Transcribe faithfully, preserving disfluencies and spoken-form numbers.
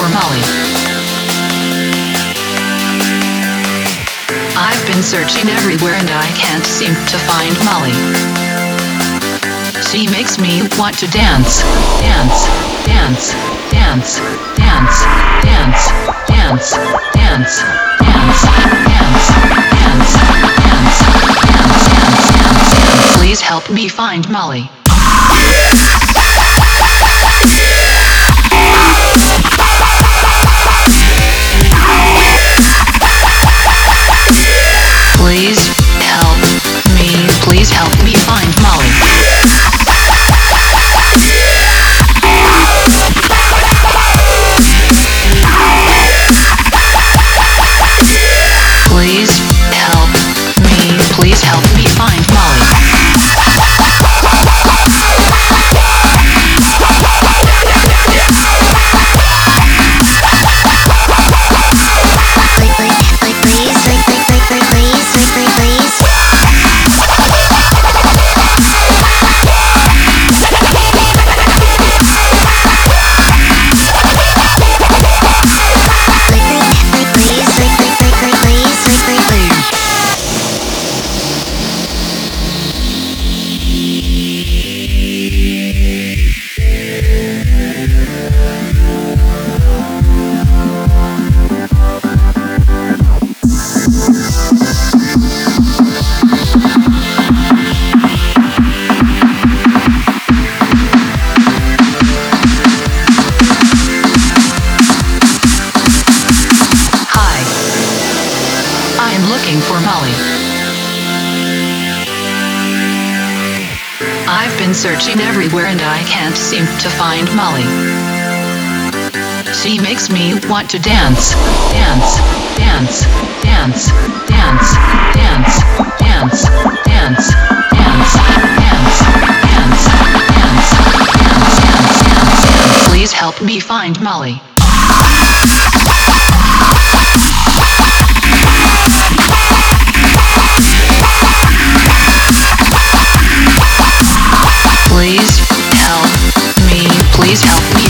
for Molly. I've been searching everywhere and I can't seem to find Molly. She makes me want to dance, dance, dance, dance, dance, dance, dance, dance, dance, dance, dance, dance, dance, dance, dance. Please help me find Molly. Please help me, please help me find Molly. Please help me, please help me find Molly. For Molly. I've been searching everywhere and I can't seem to find Molly. She makes me want to dance, dance, dance, dance, dance, dance, dance, dance, dance, dance, dance, dance, dance, dance. Please help me find Molly. Please help me, please help me.